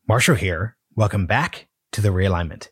Marshall here. Welcome back to The Realignment.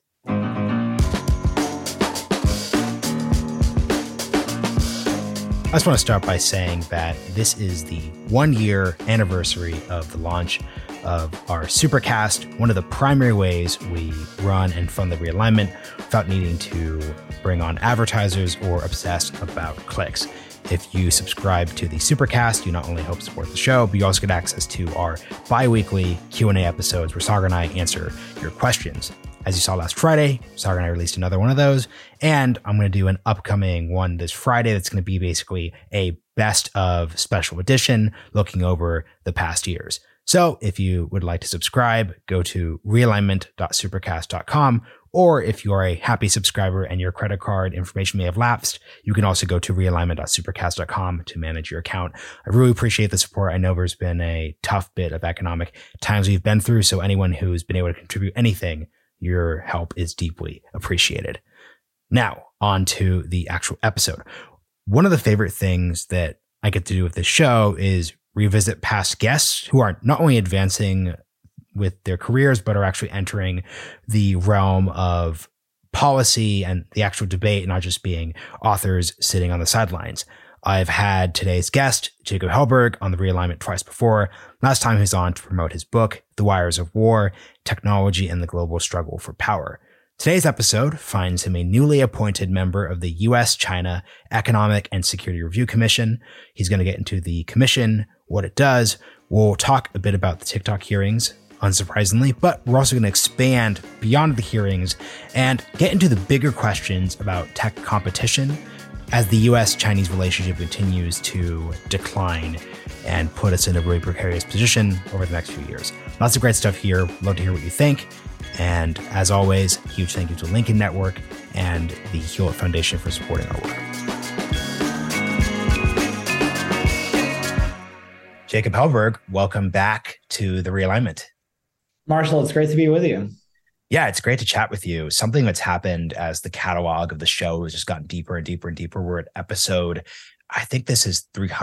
I just want to start by saying that this is the 1-year anniversary of the launch of our Supercast, one of the primary ways we run and fund The Realignment without needing to bring on advertisers or obsess about clicks. If you subscribe to the Supercast, you not only help support the show, but you also get access to our bi-weekly Q&A episodes where Sagar and I answer your questions. As you saw last Friday, Sagar and I released another one of those, and I'm going to do an upcoming one this Friday that's going to be basically a best of special edition looking over the past years. So if you would like to subscribe, go to realignment.supercast.com, or if you are a happy subscriber and your credit card information may have lapsed, you can also go to realignment.supercast.com to manage your account. I really appreciate the support. I know there's been a tough bit of economic times we've been through, so anyone who's been able to contribute anything, your help is deeply appreciated. Now, on to the actual episode. One of the favorite things that I get to do with this show is revisit past guests who are not only advancing with their careers, but are actually entering the realm of policy and the actual debate, not just being authors sitting on the sidelines. I've had today's guest, Jacob Hellberg, on The Realignment twice before. Last time he was on to promote his book, The Wires of War, Technology and the Global Struggle for Power. Today's episode finds him a newly appointed member of the U.S.-China Economic and Security Review Commission. He's going to get into the commission, what it does. We'll talk a bit about the TikTok hearings, unsurprisingly, but we're also going to expand beyond the hearings and get into the bigger questions about tech competition as the U.S.-Chinese relationship continues to decline and put us in a really precarious position over the next few years. Lots of great stuff here. Love to hear what you think. And as always, huge thank you to Lincoln Network and the Hewlett Foundation for supporting our work. Jacob Hellberg, welcome back to The Realignment. Marshall, it's great to be with you. Yeah, it's great to chat with you. Something that's happened as the catalog of the show has just gotten deeper and deeper and deeper. We're at episode, I think this is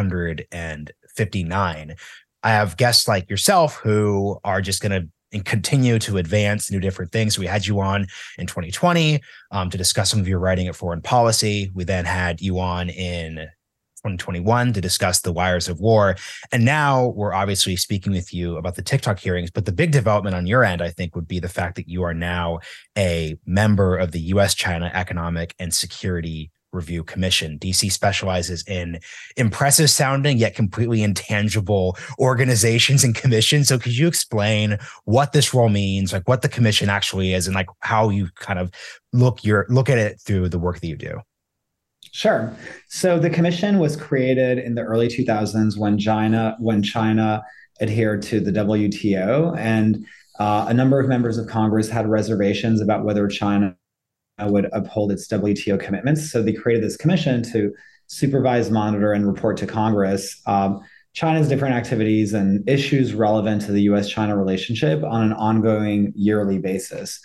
359. I have guests like yourself who are just going to continue to advance, do different things. We had you on in 2020 to discuss some of your writing at Foreign Policy. We then had you on in 2021 to discuss the wires of war. And now we're obviously speaking with you about the TikTok hearings. But the big development on your end, I think, would be the fact that you are now a member of the U.S.-China Economic and Security Review Commission. DC specializes in impressive sounding yet completely intangible organizations and commissions. So could you explain what this role means, like what the commission actually is, and like how you kind of look at it through the work that you do? Sure. So the commission was created in the early 2000s when China adhered to the WTO, and a number of members of Congress had reservations about whether China would uphold its WTO commitments. So they created this commission to supervise, monitor, and report to Congress China's different activities and issues relevant to the U.S.-China relationship on an ongoing yearly basis.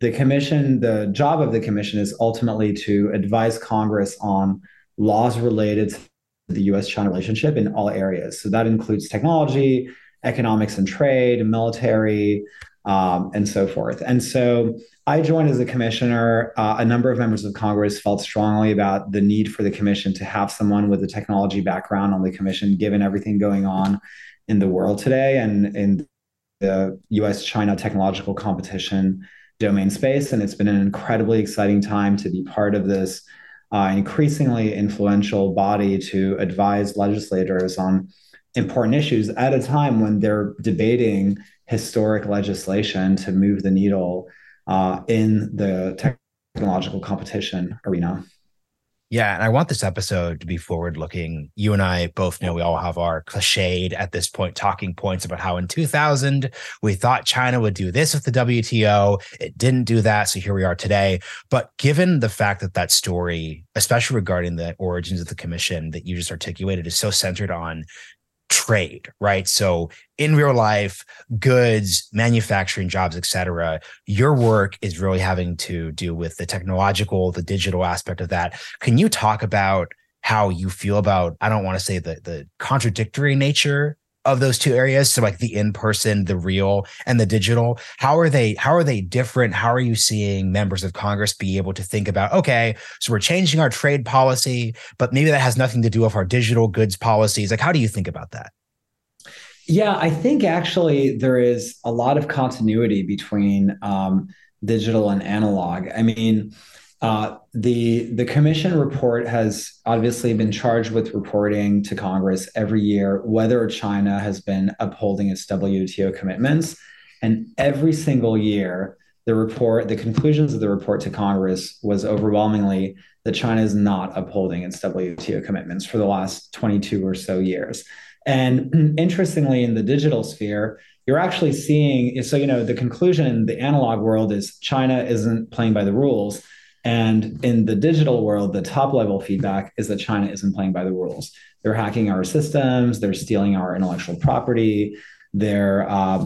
The job of the commission is ultimately to advise Congress on laws related to the U.S.-China relationship in all areas. So that includes technology, economics and trade, military, and so forth. And so I joined as a commissioner. A number of members of Congress felt strongly about the need for the commission to have someone with a technology background on the commission, given everything going on in the world today and in the U.S.-China technological competition domain space. And it's been an incredibly exciting time to be part of this increasingly influential body to advise legislators on important issues at a time when they're debating historic legislation to move the needle in the technological competition arena. Yeah, and I want this episode to be forward-looking. You and I both know we all have our cliched, at this point, talking points about how in 2000, we thought China would do this with the WTO. It didn't do that, so here we are today. But given the fact that that story, especially regarding the origins of the commission that you just articulated, is so centered on trade, right? So in real life, goods, manufacturing jobs, et cetera, your work is really having to do with the technological, the digital aspect of that. Can you talk about how you feel about, I don't want to say the contradictory nature of those two areas? So like the in-person, the real, and the digital. How are they different? How are you seeing members of Congress be able to think about, okay, so we're changing our trade policy, but maybe that has nothing to do with our digital goods policies. Like, how do you think about that? Yeah, I think actually there is a lot of continuity between digital and analog. I mean, the commission report has obviously been charged with reporting to Congress every year whether China has been upholding its WTO commitments, and every single year the conclusions of the report to Congress was overwhelmingly that China is not upholding its WTO commitments for the last 22 or so years. And interestingly, in the digital sphere, you're actually seeing, so, the conclusion in the analog world is China isn't playing by the rules. And in the digital world, the top level feedback is that China isn't playing by the rules. They're hacking our systems, they're stealing our intellectual property, they're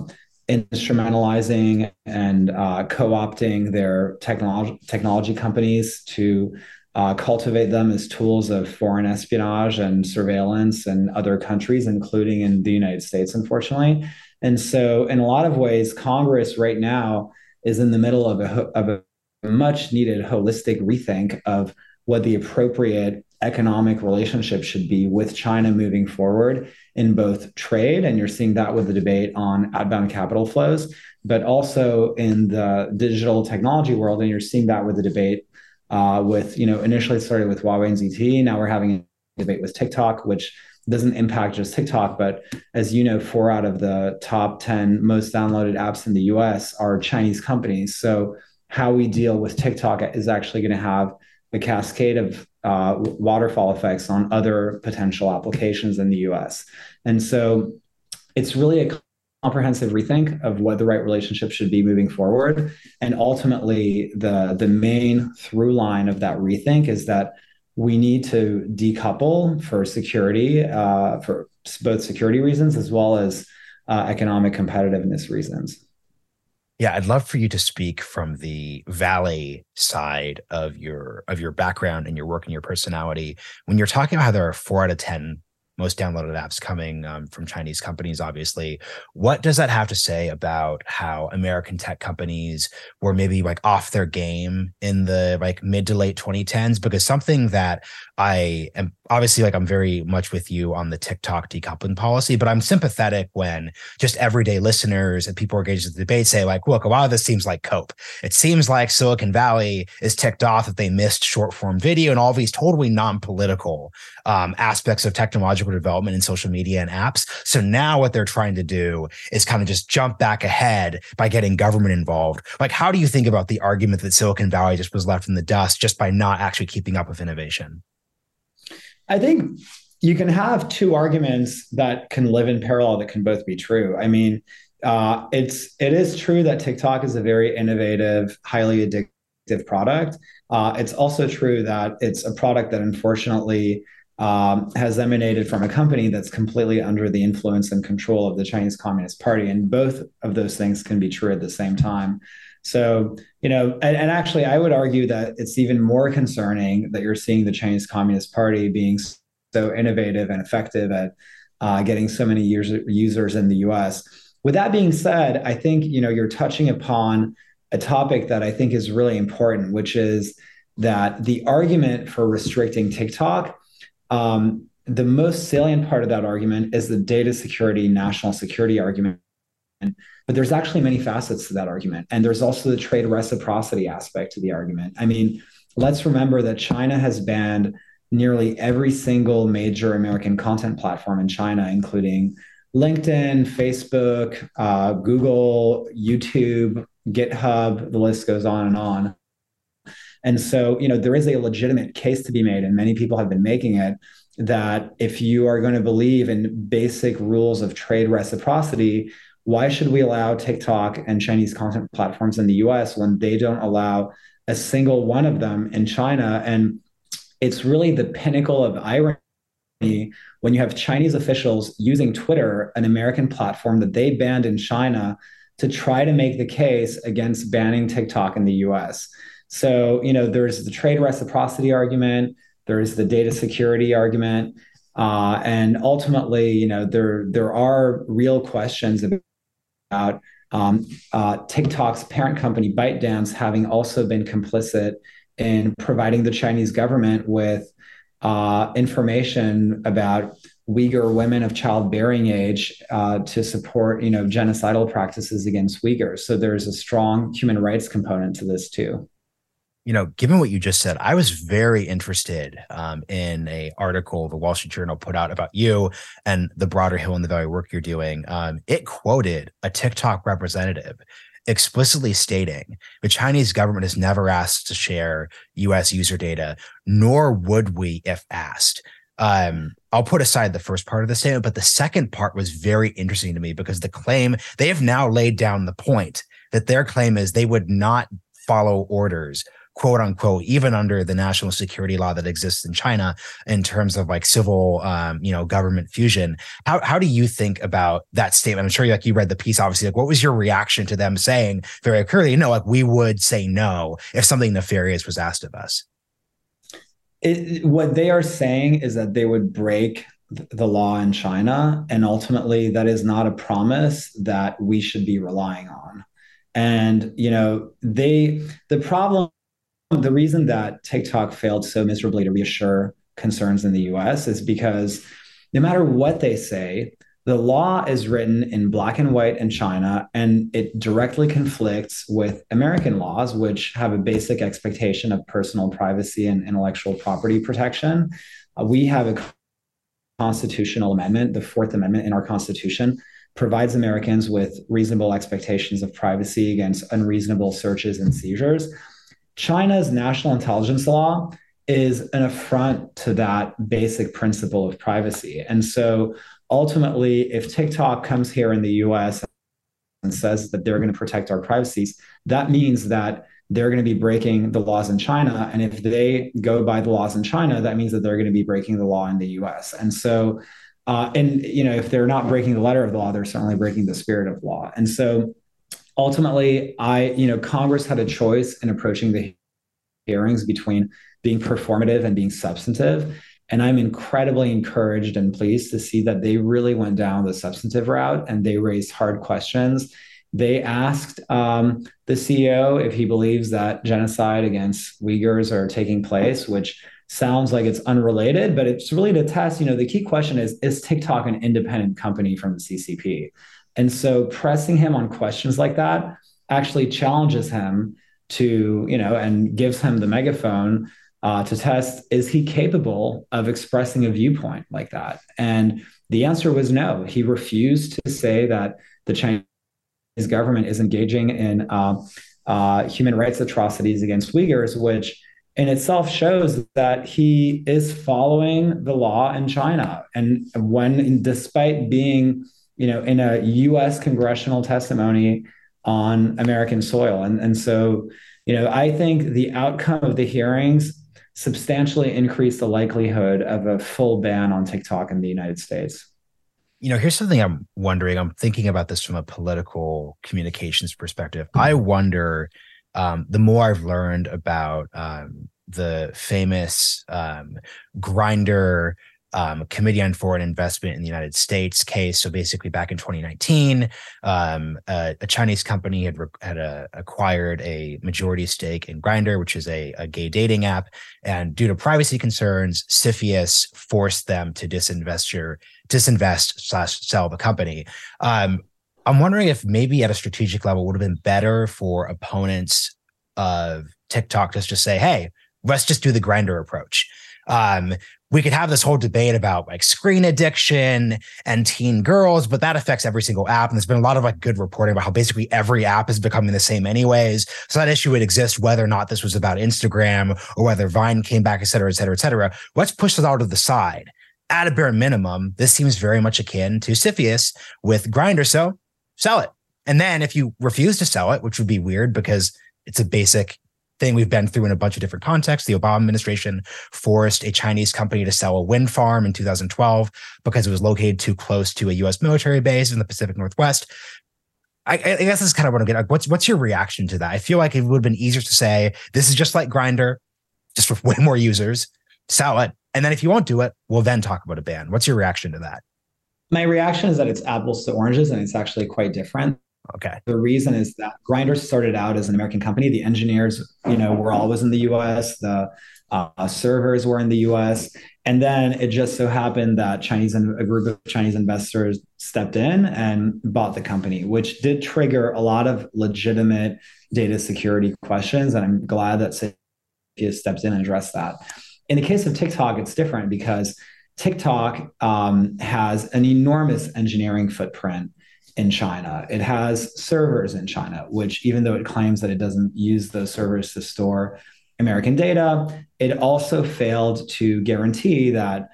instrumentalizing and co-opting their technology companies to cultivate them as tools of foreign espionage and surveillance in other countries, including in the United States, unfortunately. And so, in a lot of ways, Congress right now is in the middle of a much needed holistic rethink of what the appropriate economic relationship should be with China moving forward in both trade, and you're seeing that with the debate on outbound capital flows, but also in the digital technology world, and you're seeing that with the debate with, initially started with Huawei and ZTE. Now we're having a debate with TikTok, which doesn't impact just TikTok, but as you know, 4 out of the top 10 most downloaded apps in the US are Chinese companies. So how we deal with TikTok is actually going to have a cascade of waterfall effects on other potential applications in the US. And so it's really a comprehensive rethink of what the right relationship should be moving forward. And ultimately, the main through line of that rethink is that we need to decouple for security, for both security reasons as well as economic competitiveness reasons. Yeah, I'd love for you to speak from the Valley side of your background and your work and your personality. When you're talking about how there are 4 out of 10 most downloaded apps coming from Chinese companies, obviously, what does that have to say about how American tech companies were maybe like off their game in the like mid to late 2010s? Because something that I am obviously, like, I'm very much with you on the TikTok decoupling policy, but I'm sympathetic when just everyday listeners and people engaged in the debate say, like, look, a lot of this seems like cope. It seems like Silicon Valley is ticked off that they missed short form video and all these totally non-political aspects of technological development in social media and apps. So now what they're trying to do is kind of just jump back ahead by getting government involved. Like, how do you think about the argument that Silicon Valley just was left in the dust just by not actually keeping up with innovation? I think you can have two arguments that can live in parallel that can both be true. I mean, it is true that TikTok is a very innovative, highly addictive product. It's also true that it's a product that unfortunately has emanated from a company that's completely under the influence and control of the Chinese Communist Party, and both of those things can be true at the same time. So, and actually, I would argue that it's even more concerning that you're seeing the Chinese Communist Party being so innovative and effective at getting so many users in the US. With that being said, I think, you're touching upon a topic that I think is really important, which is that the argument for restricting TikTok, the most salient part of that argument is the data security, national security argument. But there's actually many facets to that argument. And there's also the trade reciprocity aspect to the argument. I mean, let's remember that China has banned nearly every single major American content platform in China, including LinkedIn, Facebook, Google, YouTube, GitHub, the list goes on and on. And so, there is a legitimate case to be made, and many people have been making it, that if you are going to believe in basic rules of trade reciprocity, why should we allow TikTok and Chinese content platforms in the US when they don't allow a single one of them in China? And it's really the pinnacle of irony when you have Chinese officials using Twitter, an American platform that they banned in China, to try to make the case against banning TikTok in the US. So, there's the trade reciprocity argument, there's the data security argument. And ultimately, there are real questions about TikTok's parent company, ByteDance, having also been complicit in providing the Chinese government with information about Uyghur women of childbearing age to support, genocidal practices against Uyghurs. So there's a strong human rights component to this too. Given what you just said, I was very interested in a article the Wall Street Journal put out about you and the broader Hill in the Valley work you're doing. It quoted a TikTok representative explicitly stating the Chinese government has never asked to share U.S. user data, nor would we if asked. I'll put aside the first part of the statement, but the second part was very interesting to me because the claim they have now laid down the point that their claim is they would not follow orders, quote unquote, even under the national security law that exists in China in terms of like civil, government fusion. How do you think about that statement? I'm sure you read the piece, obviously. Like, what was your reaction to them saying very clearly, like we would say no if something nefarious was asked of us? What they are saying is that they would break the law in China, and ultimately that is not a promise that we should be relying on. And the problem, the reason that TikTok failed so miserably to reassure concerns in the US is because no matter what they say, the law is written in black and white in China, and it directly conflicts with American laws, which have a basic expectation of personal privacy and intellectual property protection. We have a constitutional amendment, the Fourth Amendment in our Constitution, provides Americans with reasonable expectations of privacy against unreasonable searches and seizures. China's national intelligence law is an affront to that basic principle of privacy. And so ultimately, if TikTok comes here in the US and says that they're going to protect our privacies, that means that they're going to be breaking the laws in China. And if they go by the laws in China, that means that they're going to be breaking the law in the US. And so, if they're not breaking the letter of the law, they're certainly breaking the spirit of law. And so ultimately, Congress had a choice in approaching the hearings between being performative and being substantive. And I'm incredibly encouraged and pleased to see that they really went down the substantive route and they raised hard questions. They asked the CEO if he believes that genocide against Uyghurs are taking place, which sounds like it's unrelated, but it's really to test, the key question is TikTok an independent company from the CCP? And so pressing him on questions like that actually challenges him to, and gives him the megaphone to test, is he capable of expressing a viewpoint like that? And the answer was no. He refused to say that the Chinese government is engaging in human rights atrocities against Uyghurs, which in itself shows that he is following the law in China. And despite being, in a U.S. congressional testimony on American soil. And so, I think the outcome of the hearings substantially increased the likelihood of a full ban on TikTok in the United States. Here's something I'm wondering. I'm thinking about this from a political communications perspective. I wonder, the more I've learned about the famous Grindr Committee on Foreign Investment in the United States case. So basically back in 2019, a Chinese company had acquired a majority stake in Grindr, which is a gay dating app. And due to privacy concerns, CFIUS forced them to disinvest/sell the company. I'm wondering if maybe at a strategic level it would have been better for opponents of TikTok just to say, hey, let's just do the Grindr approach. We could have this whole debate about like screen addiction and teen girls, but that affects every single app. And there's been a lot of like good reporting about how basically every app is becoming the same anyways. So that issue would exist whether or not this was about Instagram or whether Vine came back, et cetera, et cetera, et cetera. Let's push this all to the side. At a bare minimum, this seems very much akin to CFIUS with Grindr. So sell it. And then if you refuse to sell it, which would be weird because it's a basic thing we've been through in a bunch of different contexts. The Obama administration forced a Chinese company to sell a wind farm in 2012 because it was located too close to a U.S. military base in the Pacific Northwest. I guess this is kind of what I'm getting. What's your reaction to that? I feel like it would have been easier to say, this is just like Grindr, just with way more users, sell it, And then if you won't do it, we'll then talk about a ban. What's your reaction to that? My reaction is that it's apples to oranges, and it's actually quite different. Okay. The reason is that Grindr started out as an American company. The engineers, were always in the U.S. The servers were in the U.S. And then it just so happened that a group of Chinese investors stepped in and bought the company, which did trigger a lot of legitimate data security questions. And I'm glad that Saifia stepped in and addressed that. In the case of TikTok, it's different because TikTok has an enormous engineering footprint in China. It has servers in China, which, even though it claims that it doesn't use those servers to store American data, it also failed to guarantee that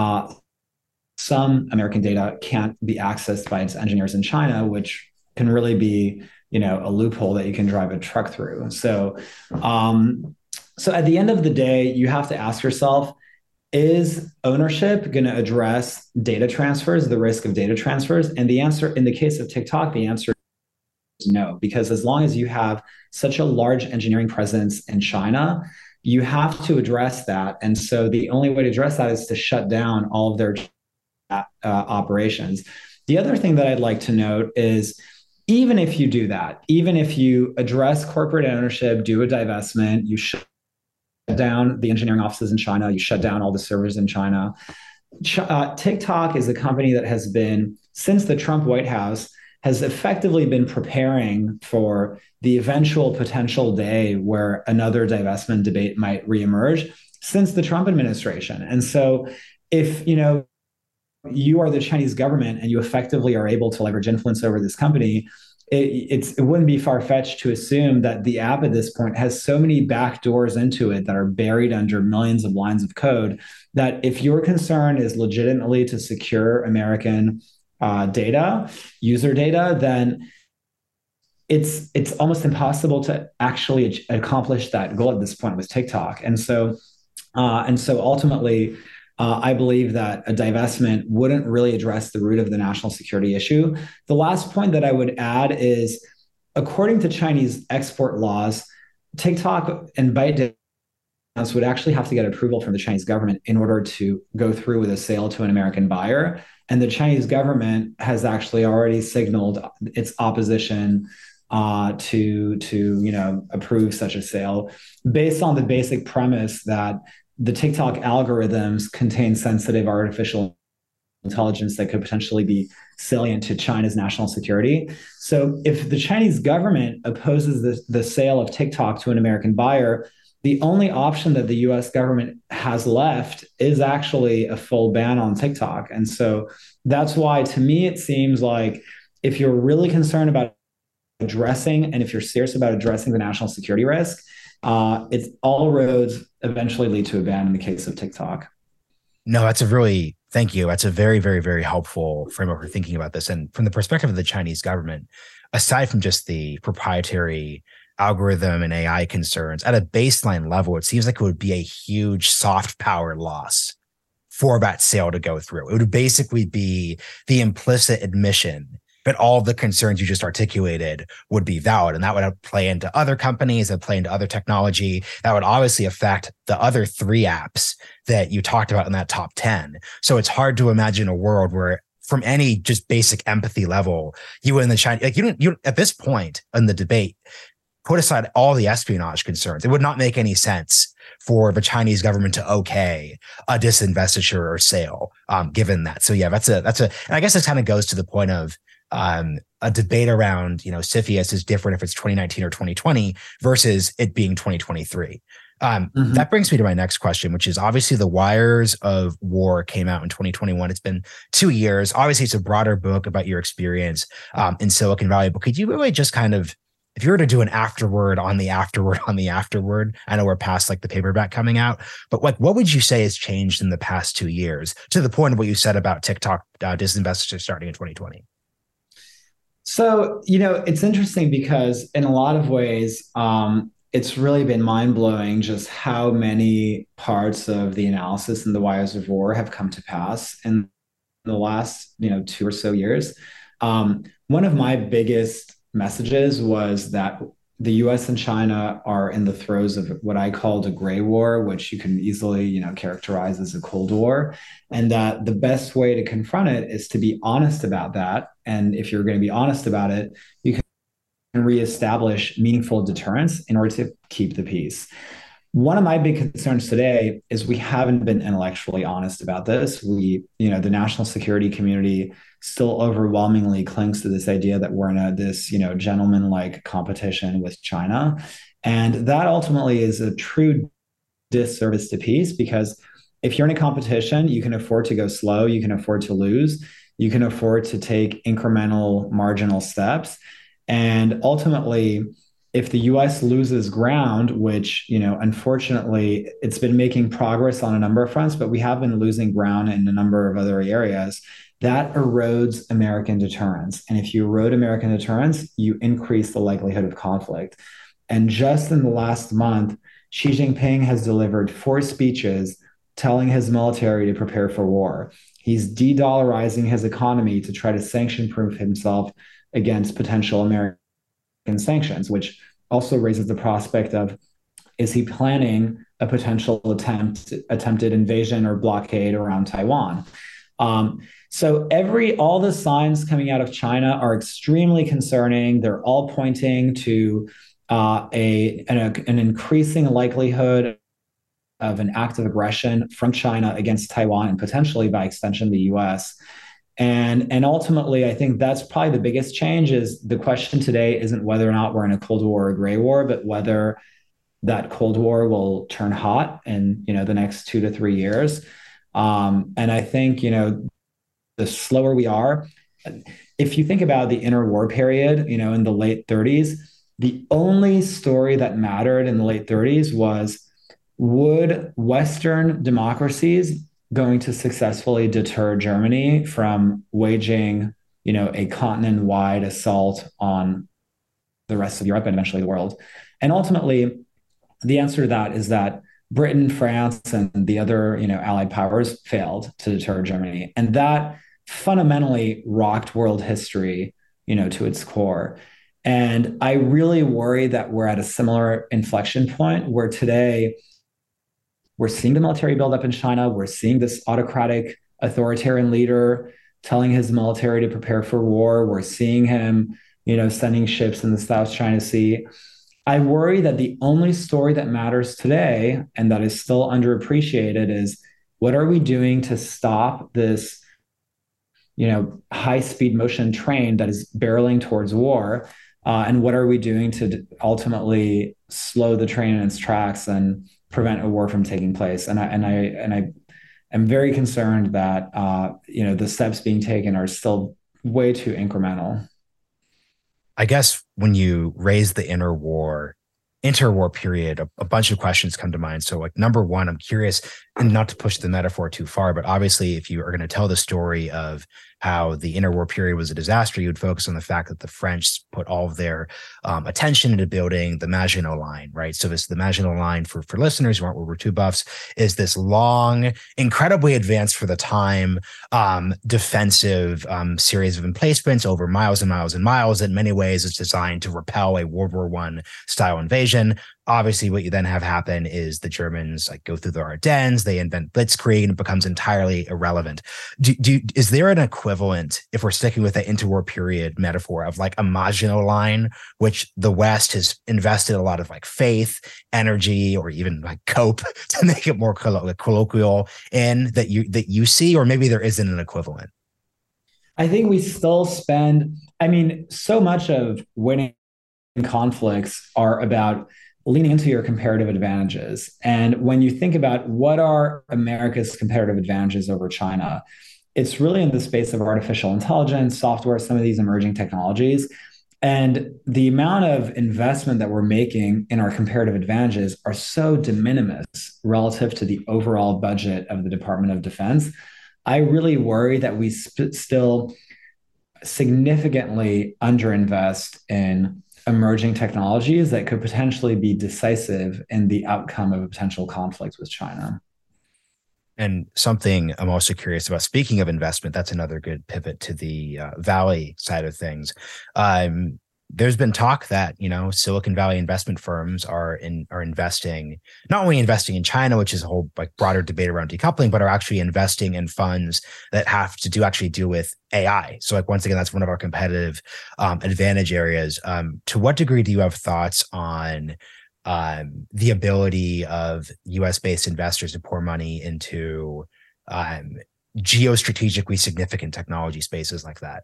some American data can't be accessed by its engineers in China, which can really be, a loophole that you can drive a truck through. So at the end of the day, you have to ask yourself, is ownership going to address data transfers, the risk of data transfers? And the answer, in the case of TikTok, the answer is no, because as long as you have such a large engineering presence in China, you have to address that. And so the only way to address that is to shut down all of their operations. The other thing that I'd like to note is, even if you do that, even if you address corporate ownership, do a divestment, you shut down the engineering offices in China, you shut down all the servers in China. TikTok is a company that has been, since the Trump White House, has effectively been preparing for the eventual potential day where another divestment debate might reemerge since the Trump administration. And so if, you are the Chinese government and you effectively are able to leverage influence over this company, it wouldn't be far-fetched to assume that the app at this point has so many back doors into it that are buried under millions of lines of code that if your concern is legitimately to secure American data, user data, then it's almost impossible to actually accomplish that goal at this point with TikTok. And so ultimately, I believe that a divestment wouldn't really address the root of the national security issue. The last point that I would add is, according to Chinese export laws, TikTok and ByteDance would actually have to get approval from the Chinese government in order to go through with a sale to an American buyer. And the Chinese government has actually already signaled its opposition to approve such a sale, based on the basic premise that the TikTok algorithms contain sensitive artificial intelligence that could potentially be salient to China's national security. So if the Chinese government opposes the sale of TikTok to an American buyer, the only option that the US government has left is actually a full ban on TikTok. And so that's why, to me, it seems like if you're really concerned about addressing, and if you're serious about addressing the national security risk, it's all roads eventually lead to a ban in the case of TikTok. No, thank you. That's a very, very, very helpful framework for thinking about this. And from the perspective of the Chinese government, aside from just the proprietary algorithm and AI concerns, at a baseline level, it seems like it would be a huge soft power loss for that sale to go through. It would basically be the implicit admission but all the concerns you just articulated would be valid. And that would play into other companies, that play into other technology. That would obviously affect the other 3 apps that you talked about in that top 10. So it's hard to imagine a world where, from any just basic empathy level, you and the China, like you at this point in the debate, put aside all the espionage concerns. It would not make any sense for the Chinese government to okay a disinvestiture or sale, given that. So yeah, that's and I guess this kind of goes to the point of a debate around, CFIUS is different if it's 2019 or 2020 versus it being 2023. That brings me to my next question, which is, obviously The Wires of War came out in 2021. It's been 2 years. Obviously, it's a broader book about your experience in Silicon Valley. But could you really just kind of, if you were to do an afterword on the afterword on the afterword, I know we're past like the paperback coming out, but like, what would you say has changed in the past 2 years to the point of what you said about TikTok disinvestiture starting in 2020? So, it's interesting because in a lot of ways, it's really been mind-blowing just how many parts of the analysis in The Wires of War have come to pass in the last, 2 or so years. One of my biggest messages was that the US and China are in the throes of what I call the gray war, which you can easily, characterize as a Cold War. And that the best way to confront it is to be honest about that. And if you're going to be honest about it, you can reestablish meaningful deterrence in order to keep the peace. One of my big concerns today is we haven't been intellectually honest about this. The national security community still overwhelmingly clings to this idea that we're in this, gentleman-like competition with China. And that ultimately is a true disservice to peace, because if you're in a competition, you can afford to go slow, you can afford to lose, you can afford to take incremental marginal steps. And ultimately, if the US loses ground, which, unfortunately, it's been making progress on a number of fronts, but we have been losing ground in a number of other areas, that erodes American deterrence. And if you erode American deterrence, you increase the likelihood of conflict. And just in the last month, Xi Jinping has delivered 4 speeches telling his military to prepare for war. He's de-dollarizing his economy to try to sanction-proof himself against potential American sanctions, which also raises the prospect of, is he planning a potential attempted invasion or blockade around Taiwan? So all the signs coming out of China are extremely concerning. They're all pointing to an increasing likelihood of an act of aggression from China against Taiwan, and potentially by extension the US. And ultimately, I think that's probably the biggest change. Is the question today isn't whether or not we're in a Cold War or a gray war, but whether that Cold War will turn hot in the next 2 to 3 years. And I think the slower we are, if you think about the interwar period, in the late 30s, the only story that mattered in the late 30s was, would Western democracies going to successfully deter Germany from waging, a continent-wide assault on the rest of Europe and eventually the world? And ultimately, the answer to that is that Britain, France, and the other, allied powers failed to deter Germany. And that fundamentally rocked world history, to its core. And I really worry that we're at a similar inflection point where today we're seeing the military buildup in China. We're seeing this autocratic authoritarian leader telling his military to prepare for war. We're seeing him, sending ships in the South China Sea. I worry that the only story that matters today, and that is still underappreciated, is what are we doing to stop this, high-speed motion train that is barreling towards war? And what are we doing to ultimately slow the train in its tracks and prevent a war from taking place? And I am very concerned that the steps being taken are still way too incremental. I guess when you raise the interwar period, a bunch of questions come to mind. So like number one, I'm curious, and not to push the metaphor too far, but obviously if you are going to tell the story of how the interwar period was a disaster, you would focus on the fact that the French put all of their attention into building the Maginot Line, right? So the Maginot Line, for listeners who aren't World War II buffs, is this long, incredibly advanced for the time, defensive series of emplacements over miles and miles and miles. In many ways, it's designed to repel a World War I style invasion. Obviously, what you then have happen is the Germans go through the Ardennes, they invent blitzkrieg, and it becomes entirely irrelevant. Is there an equivalent, if we're sticking with the interwar period metaphor, of a Maginot Line, which the West has invested a lot of faith, energy, or even cope to make it more colloquial in, that you see, or maybe there isn't an equivalent? I think we still so much of winning conflicts are about leaning into your comparative advantages. And when you think about what are America's comparative advantages over China, it's really in the space of artificial intelligence, software, some of these emerging technologies. And the amount of investment that we're making in our comparative advantages are so de minimis relative to the overall budget of the Department of Defense. I really worry that we still significantly underinvest in emerging technologies that could potentially be decisive in the outcome of a potential conflict with China. And something I'm also curious about, speaking of investment, that's another good pivot to the Valley side of things. there's been talk that, Silicon Valley investment firms are investing, not only investing in China, which is a whole like broader debate around decoupling, but are actually investing in funds that have to do with AI. So like once again, that's one of our competitive advantage areas. To what degree do you have thoughts on the ability of US based investors to pour money into geostrategically significant technology spaces like that?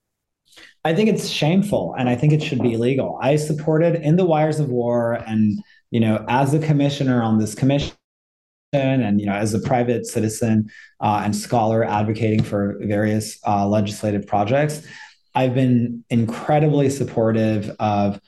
I think it's shameful and I think it should be illegal. I supported In the Wires of War and, as a commissioner on this commission and, as a private citizen and scholar advocating for various legislative projects, I've been incredibly supportive of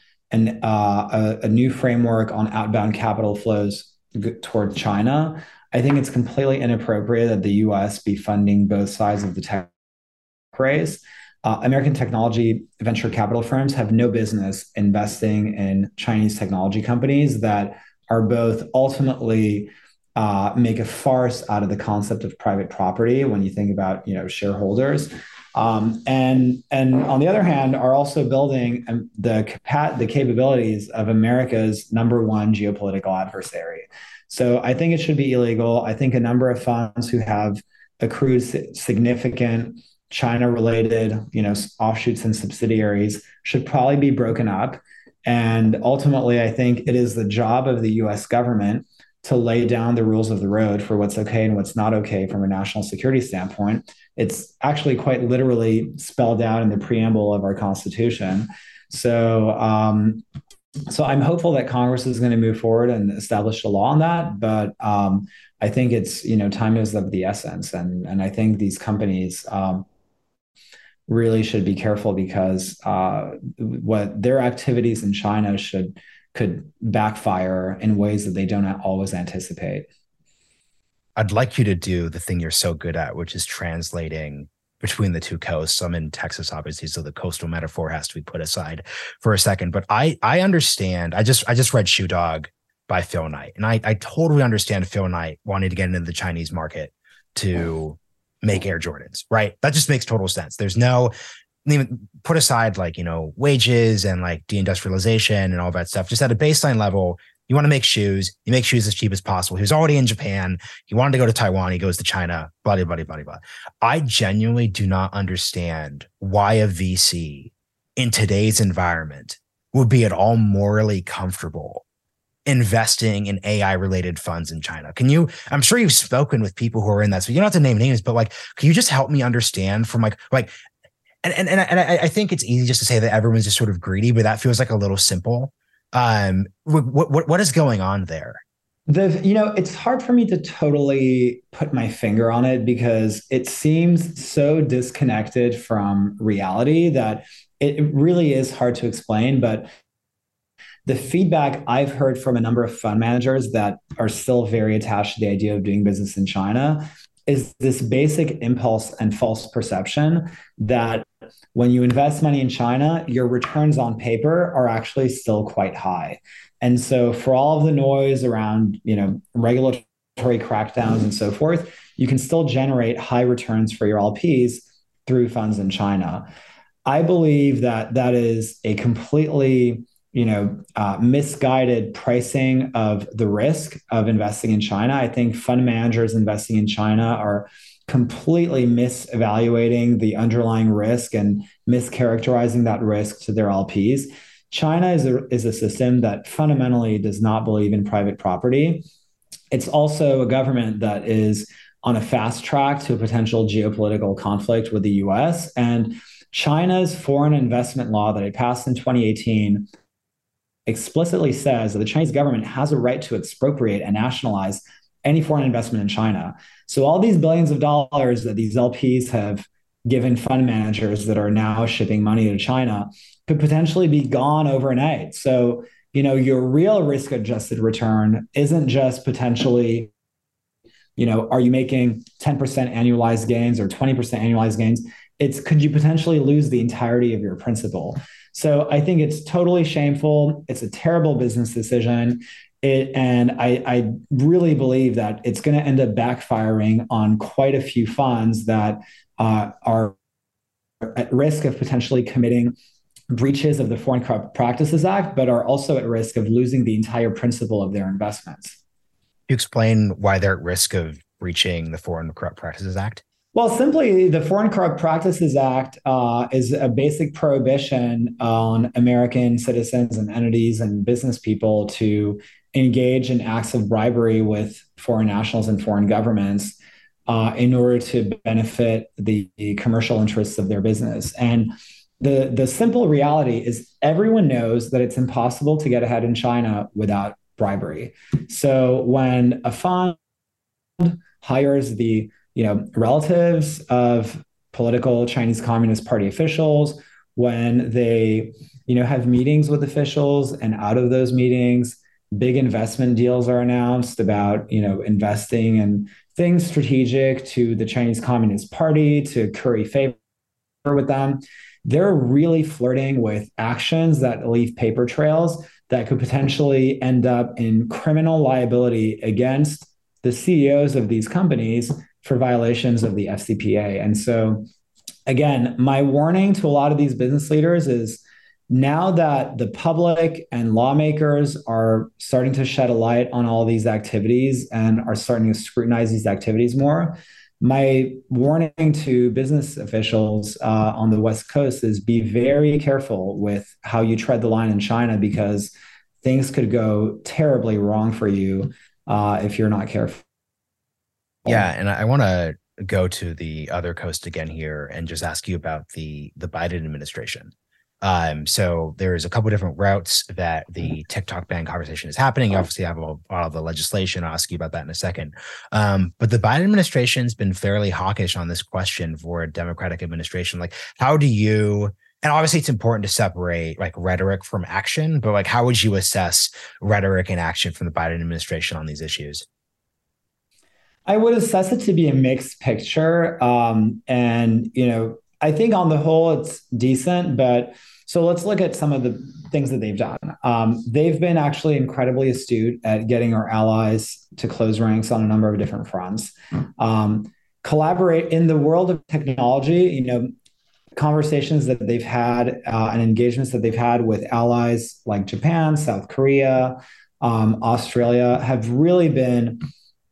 a new framework on outbound capital flows toward China. I think it's completely inappropriate that the US be funding both sides of the tech race. American technology venture capital firms have no business investing in Chinese technology companies that are both ultimately make a farce out of the concept of private property when you think about shareholders, and on the other hand are also building the capabilities of America's number one geopolitical adversary. So I think it should be illegal. I think a number of funds who have accrued significant China-related, offshoots and subsidiaries should probably be broken up. And ultimately, I think it is the job of the U.S. government to lay down the rules of the road for what's okay and what's not okay from a national security standpoint. It's actually quite literally spelled out in the preamble of our Constitution. So I'm hopeful that Congress is going to move forward and establish a law on that. But I think it's, time is of the essence. And I think these companies really should be careful because what their activities in China could backfire in ways that they don't always anticipate. I'd like you to do the thing you're so good at, which is translating between the two coasts. I'm in Texas, obviously, so the coastal metaphor has to be put aside for a second. But I understand. I just read Shoe Dog by Phil Knight, and I totally understand Phil Knight wanting to get into the Chinese market to make Air Jordans, right? That just makes total sense. There's no, even put aside like, wages and like deindustrialization and all that stuff. Just at a baseline level, you want to make shoes, you make shoes as cheap as possible. He was already in Japan. He wanted to go to Taiwan. He goes to China, blah, blah, blah, blah, blah. I genuinely do not understand why a VC in today's environment would be at all morally comfortable investing in AI related funds in China. I'm sure you've spoken with people who are in that, so you don't have to name names, but like, can you just help me understand from and I think it's easy just to say that everyone's just sort of greedy, but that feels like a little simple. What is going on there? It's hard for me to totally put my finger on it because it seems so disconnected from reality that it really is hard to explain. But the feedback I've heard from a number of fund managers that are still very attached to the idea of doing business in China is this basic impulse and false perception that when you invest money in China, your returns on paper are actually still quite high. And so for all of the noise around, regulatory crackdowns and so forth, you can still generate high returns for your LPs through funds in China. I believe that that is a completely misguided pricing of the risk of investing in China. I think fund managers investing in China are completely misevaluating the underlying risk and mischaracterizing that risk to their LPs. China is a system that fundamentally does not believe in private property. It's also a government that is on a fast track to a potential geopolitical conflict with the US. And China's foreign investment law that it passed in 2018 explicitly says that the Chinese government has a right to expropriate and nationalize any foreign investment in China. So all these billions of dollars that these LPs have given fund managers that are now shipping money to China could potentially be gone overnight. So, your real risk adjusted return isn't just potentially, are you making 10% annualized gains or 20% annualized gains? It's could you potentially lose the entirety of your principal? So I think it's totally shameful. It's a terrible business decision. And I really believe that it's going to end up backfiring on quite a few funds that are at risk of potentially committing breaches of the Foreign Corrupt Practices Act, but are also at risk of losing the entire principle of their investments. You explain why they're at risk of breaching the Foreign Corrupt Practices Act? Well, simply, the Foreign Corrupt Practices Act is a basic prohibition on American citizens and entities and business people to engage in acts of bribery with foreign nationals and foreign governments in order to benefit the commercial interests of their business. And the simple reality is everyone knows that it's impossible to get ahead in China without bribery. So when a fund hires the relatives of political Chinese Communist Party officials, when they have meetings with officials, and out of those meetings big investment deals are announced about investing in things strategic to the Chinese Communist Party to curry favor with them, they're really flirting with actions that leave paper trails that could potentially end up in criminal liability against the CEOs of these companies for violations of the FCPA. And so, again, my warning to a lot of these business leaders is now that the public and lawmakers are starting to shed a light on all these activities and are starting to scrutinize these activities more, my warning to business officials on the West Coast is be very careful with how you tread the line in China, because things could go terribly wrong for you if you're not careful. Yeah, and I want to go to the other coast again here and just ask you about the Biden administration. So there's a couple different routes that the TikTok ban conversation is happening. You obviously have a lot of the legislation. I'll ask you about that in a second. But the Biden administration's been fairly hawkish on this question for a Democratic administration. Like, how do you, and obviously it's important to separate like rhetoric from action, but like, how would you assess rhetoric and action from the Biden administration on these issues? I would assess it to be a mixed picture. I think on the whole, it's decent, but so let's look at some of the things that they've done. They've been actually incredibly astute at getting our allies to close ranks on a number of different fronts. Collaborate in the world of technology, conversations that they've had and engagements that they've had with allies like Japan, South Korea, Australia have really been,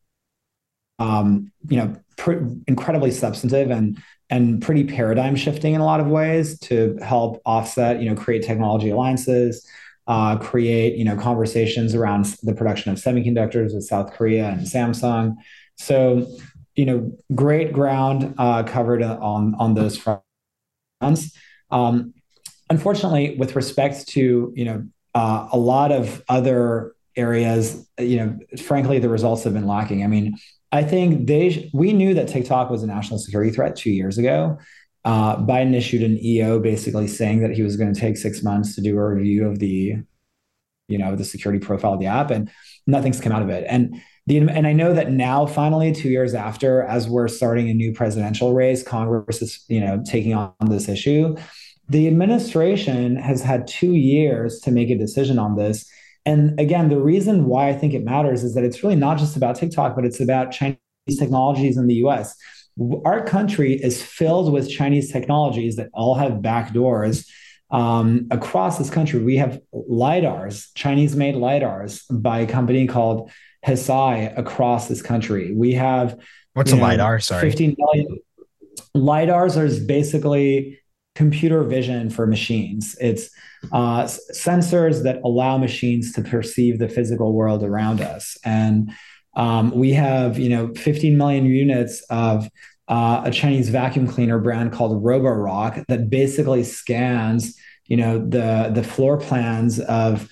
incredibly substantive and pretty paradigm shifting in a lot of ways to help offset, create technology alliances, create, conversations around the production of semiconductors with South Korea and Samsung. So, great ground covered on those fronts. Unfortunately, with respect to, a lot of other areas, frankly, the results have been lacking. I mean, I think we knew that TikTok was a national security threat 2 years ago. Biden issued an EO basically saying that he was going to take 6 months to do a review of the security profile of the app, and nothing's come out of it. And I know that now, finally, 2 years after, as we're starting a new presidential race, Congress is taking on this issue. The administration has had 2 years to make a decision on this. And again, the reason why I think it matters is that it's really not just about TikTok, but it's about Chinese technologies in the US. Our country is filled with Chinese technologies that all have backdoors. Across this country, we have LiDARs, Chinese-made LiDARs by a company called Hesai across this country. We have— What's a LiDAR? Sorry. 15 million. LiDARs are basically computer vision for machines. It's sensors that allow machines to perceive the physical world around us. And we have, 15 million units of a Chinese vacuum cleaner brand called Roborock that basically scans, the floor plans of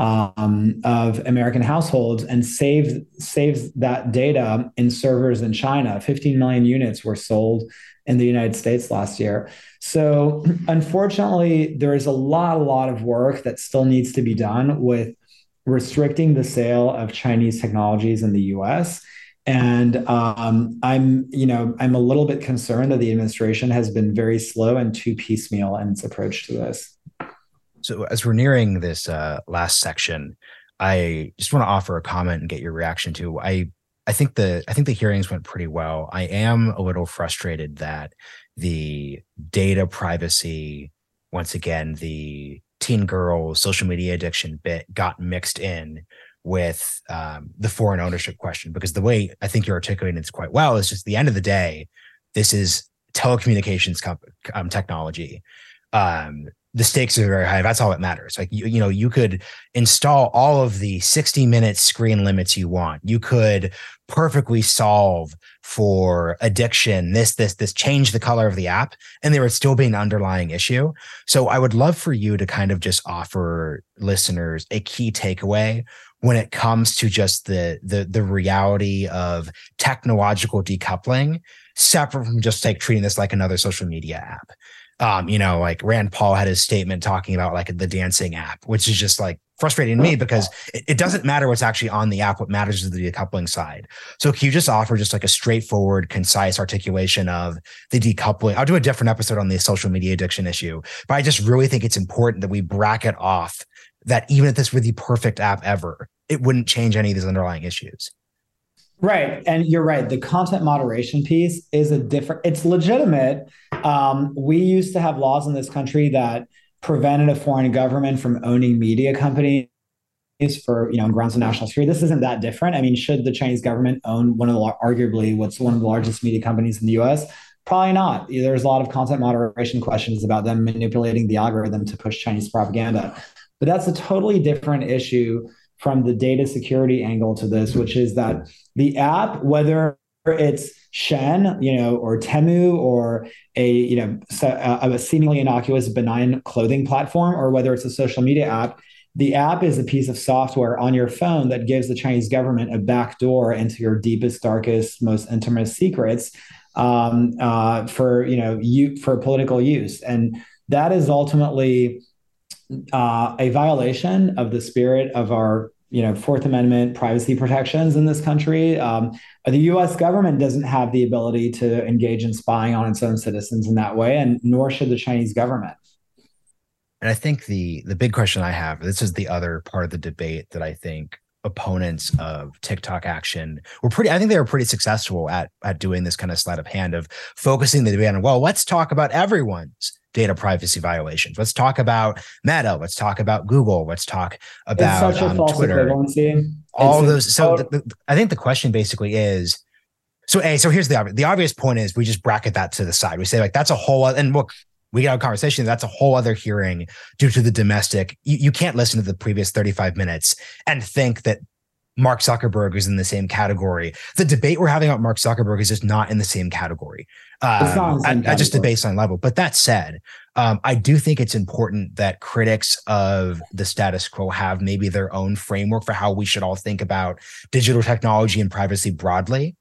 American households and saves that data in servers in China. 15 million units were sold in the United States last year. So unfortunately, there is a lot of work that still needs to be done with restricting the sale of Chinese technologies in the US. And I'm a little bit concerned that the administration has been very slow and too piecemeal in its approach to this. So as we're nearing this last section, I just want to offer a comment and get your reaction to. I think the hearings went pretty well. I am a little frustrated that the data privacy once again, the teen girl social media addiction bit got mixed in with the foreign ownership question, because the way I think you're articulating it quite well is just the end of the day, this is telecommunications technology. The stakes are very high. That's all that matters. Like, you could install all of the 60-minute screen limits you want. You could perfectly solve for addiction, this change the color of the app, and there would still be an underlying issue. So I would love for you to kind of just offer listeners a key takeaway when it comes to just the reality of technological decoupling, separate from just like treating this like another social media app. Like Rand Paul had his statement talking about like the dancing app, which is just like frustrating to me, because it doesn't matter what's actually on the app. What matters is the decoupling side. So can you just offer just like a straightforward, concise articulation of the decoupling? I'll do a different episode on the social media addiction issue, but I just really think it's important that we bracket off that even if this were the perfect app ever, it wouldn't change any of these underlying issues. Right. And you're right. The content moderation piece is it's legitimate. We used to have laws in this country that prevented a foreign government from owning media companies for, grounds of national security. This isn't that different. I mean, should the Chinese government own arguably what's one of the largest media companies in the US? Probably not. There's a lot of content moderation questions about them manipulating the algorithm to push Chinese propaganda. But that's a totally different issue from the data security angle to this, which is that the app, whether it's Shen, or Temu, or a seemingly innocuous, benign clothing platform, or whether it's a social media app, the app is a piece of software on your phone that gives the Chinese government a backdoor into your deepest, darkest, most intimate secrets for political use, and that is ultimately a violation of the spirit of our Fourth Amendment privacy protections in this country. The U.S. government doesn't have the ability to engage in spying on its own citizens in that way, and nor should the Chinese government. And I think the big question I have, this is the other part of the debate that I think opponents of TikTok action I think they were pretty successful at doing this kind of sleight of hand of focusing the debate on, well, let's talk about everyone's data privacy violations. Let's talk about Meta. Let's talk about Google. Let's talk about Twitter. All those. So I think the question basically is, so here's the obvious point is we just bracket that to the side. We say like, that's a whole other, and look, we got a conversation. That's a whole other hearing due to the domestic. You can't listen to the previous 35 minutes and think that Mark Zuckerberg is in the same category. The debate we're having about Mark Zuckerberg is just not in the same category. At just a baseline level. But that said, I do think it's important that critics of the status quo have maybe their own framework for how we should all think about digital technology and privacy broadly.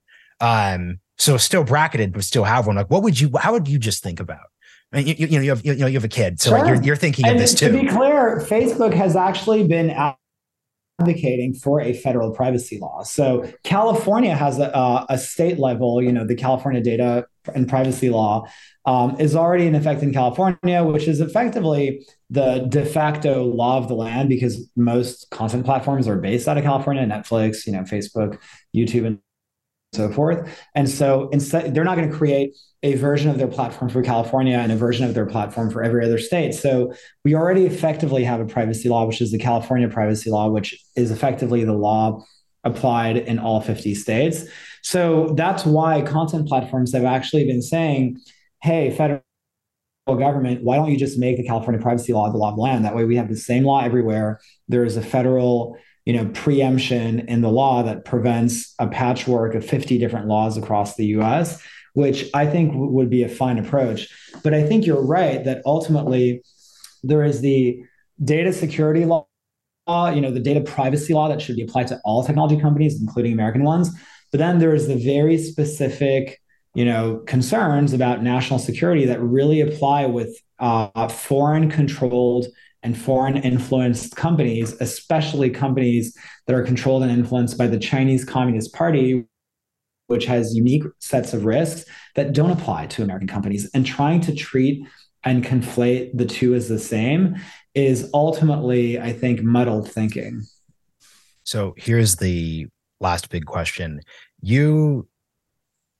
So still bracketed, but still have one. Like, how would you just think about? I mean, you have a kid, so sure. Like you're thinking of this too. To be clear, Facebook has actually been advocating for a federal privacy law. So California has a state level, the California Data and Privacy Law is already in effect in California, which is effectively the de facto law of the land because most content platforms are based out of California, Netflix, Facebook, YouTube, and so forth. And so instead, they're not going to create a version of their platform for California and a version of their platform for every other state. So we already effectively have a privacy law, which is the California privacy law, which is effectively the law applied in all 50 states. So that's why content platforms have actually been saying, hey, federal government, why don't you just make the California privacy law the law of the land? That way we have the same law everywhere. There is a federal preemption in the law that prevents a patchwork of 50 different laws across the US, which I think would be a fine approach. But I think you're right that ultimately there is the data security law, the data privacy law that should be applied to all technology companies, including American ones. But then there's the very specific, concerns about national security that really apply with foreign controlled and foreign influenced companies, especially companies that are controlled and influenced by the Chinese Communist Party, which has unique sets of risks that don't apply to American companies. And trying to treat and conflate the two as the same is ultimately, I think, muddled thinking. So here's the last big question.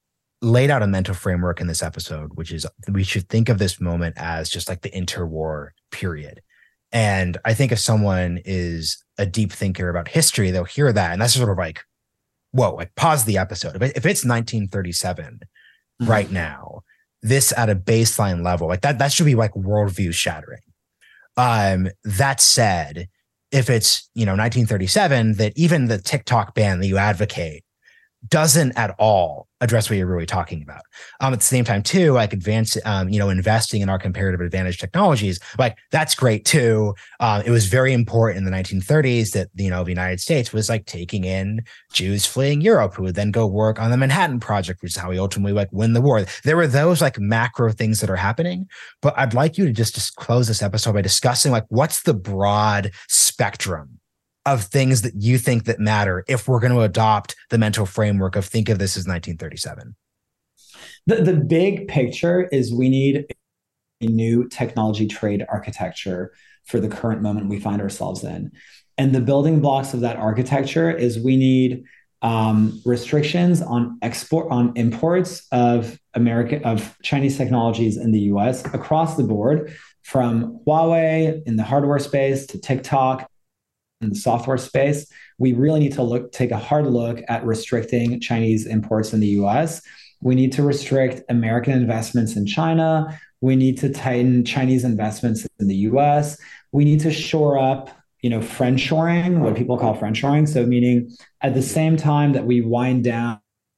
laid out a mental framework in this episode, which is we should think of this moment as just like the interwar period. And I think if someone is a deep thinker about history, they'll hear that. And that's sort of like, whoa, like pause the episode. If it's 1937 right now, this at a baseline level, like that should be like worldview shattering. That said, if it's, 1937, that even the TikTok ban that you advocate doesn't at all address what you're really talking about. At the same time, too, like investing in our comparative advantage technologies, like that's great too. It was very important in the 1930s that, the United States was like taking in Jews fleeing Europe who would then go work on the Manhattan Project, which is how we ultimately like win the war. There were those like macro things that are happening, but I'd like you to just close this episode by discussing like what's the broad spectrum of things that you think that matter if we're going to adopt the mental framework of think of this as 1937? The big picture is we need a new technology trade architecture for the current moment we find ourselves in. And the building blocks of that architecture is we need restrictions on imports of Chinese technologies in the US across the board, from Huawei in the hardware space to TikTok in the software space. We really need to take a hard look at restricting Chinese imports in the US. We need to restrict American investments in China. We need to tighten Chinese investments in the US. We need to shore up, friendshoring, what people call friendshoring. So meaning at the same time that we wind down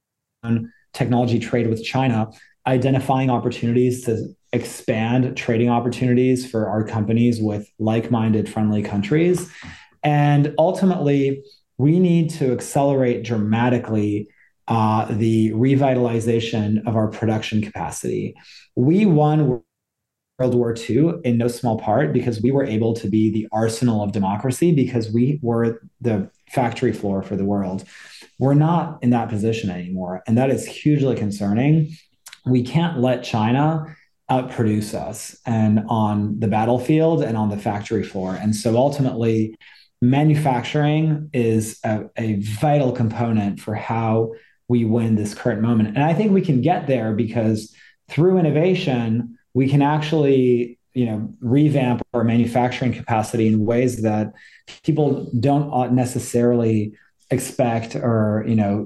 technology trade with China, identifying opportunities to expand trading opportunities for our companies with like-minded friendly countries. And ultimately, we need to accelerate dramatically the revitalization of our production capacity. We won World War II in no small part because we were able to be the arsenal of democracy because we were the factory floor for the world. We're not in that position anymore, and that is hugely concerning. We can't let China outproduce us and on the battlefield and on the factory floor. And so ultimately, manufacturing is a vital component for how we win this current moment. And I think we can get there because through innovation, we can actually, revamp our manufacturing capacity in ways that people don't necessarily expect or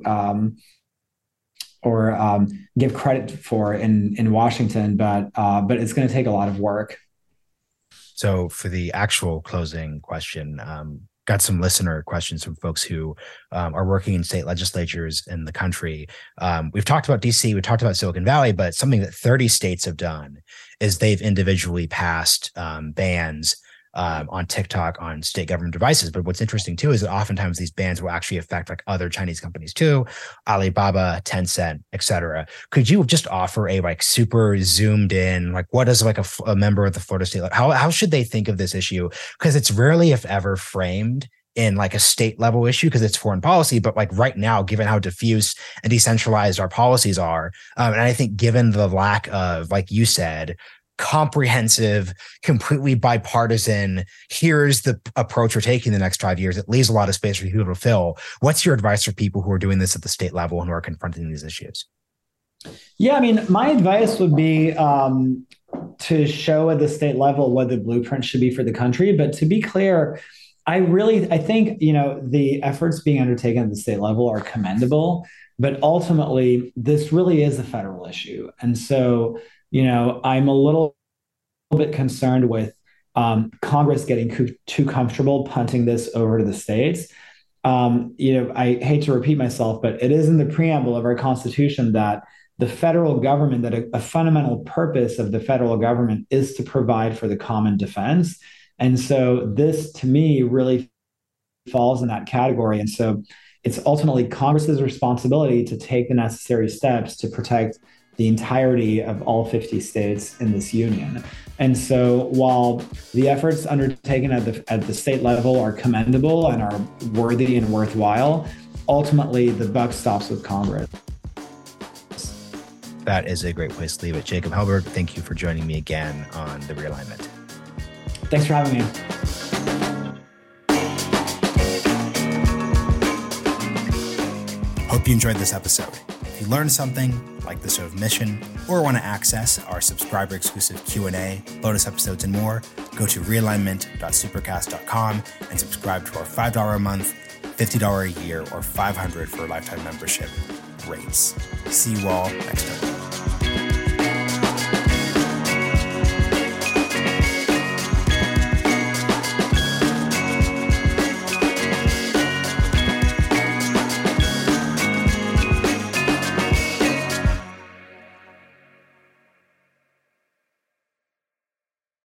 give credit for in Washington, but it's going to take a lot of work. So for the actual closing question, got some listener questions from folks who are working in state legislatures in the country. We've talked about DC, we talked about Silicon Valley, but something that 30 states have done is they've individually passed bans on TikTok on state government devices. But what's interesting too is that oftentimes these bans will actually affect like other Chinese companies too, Alibaba, Tencent, et cetera. Could you just offer a like super zoomed in, like what is like a member of the Florida state, like how should they think of this issue? Because it's rarely, if ever, framed in like a state level issue because it's foreign policy. But like right now, given how diffuse and decentralized our policies are, and I think given the lack of, like you said, comprehensive, completely bipartisan, here's the approach we're taking the next 5 years, it leaves a lot of space for people to fill. What's your advice for people who are doing this at the state level and who are confronting these issues? Yeah, I mean, my advice would be to show at the state level what the blueprint should be for the country. But to be clear, I think, the efforts being undertaken at the state level are commendable, but ultimately this really is a federal issue. And so, I'm a little bit concerned with Congress getting too comfortable punting this over to the states. I hate to repeat myself, but it is in the preamble of our Constitution that the federal government, that a fundamental purpose of the federal government is to provide for the common defense. And so this, to me, really falls in that category. And so it's ultimately Congress's responsibility to take the necessary steps to protect the entirety of all 50 states in this union. And so while the efforts undertaken at the state level are commendable and are worthy and worthwhile, ultimately the buck stops with Congress. That is a great place to leave it. Jacob Hellberg, thank you for joining me again on The Realignment. Thanks for having me. Hope you enjoyed this episode. If you learned something, like the show of mission, or want to access our subscriber-exclusive Q&A, bonus episodes, and more, go to realignment.supercast.com and subscribe to our $5 a month, $50 a year, or $500 for a lifetime membership rates. See you all next time.